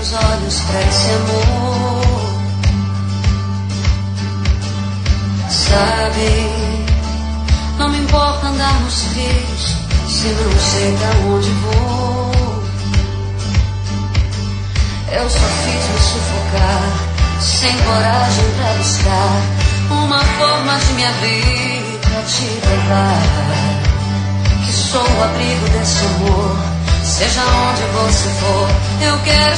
os olhos pra esse amor. Sabe, não me importa andar nos rios se não sei pra onde vou. Eu só fiz me sufocar, sem coragem pra buscar uma forma de me abrir pra te provar que sou o abrigo desse amor. Seja onde você for, eu quero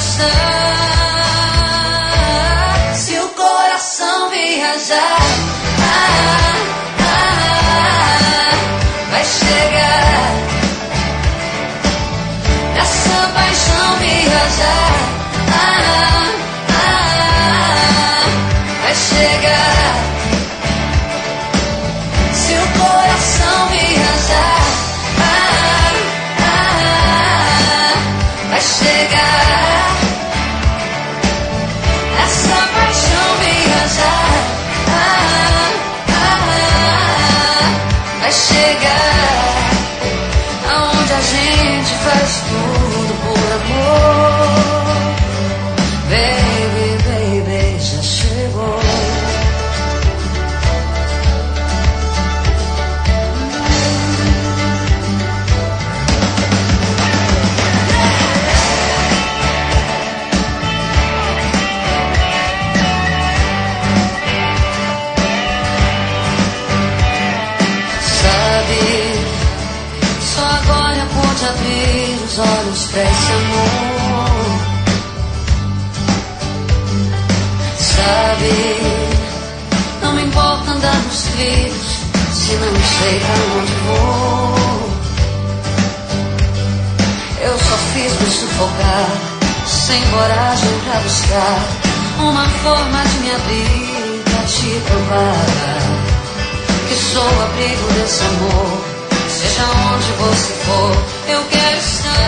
estar. Se o coração viajar, vai chegar. Essa paixão viajar, vai chegar. Se o coração viajar, vai chegar. Essa paixão viajar, vai chegar. Aonde a gente faz tudo por amor. Baby, baby, já chegou. Abrir os olhos pra esse amor. Sabe, não me importa andar nos trilhos se não sei pra onde vou. Eu só fiz me sufocar, sem coragem pra buscar uma forma de me abrir pra te provar que sou o abrigo desse amor. Seja onde você for, eu quero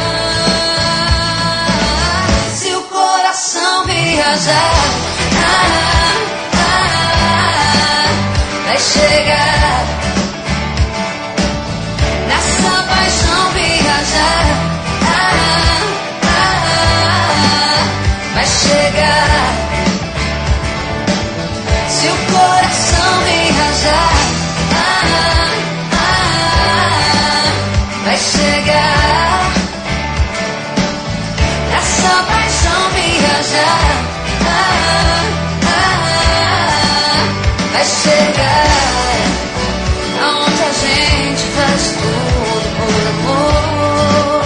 estar. Se o coração viajar, vai chegar. Nessa paixão viajar, vai chegar. Se o coração viajar, vai chegar. Essa paixão viajar, vai chegar. Aonde a gente faz tudo por amor.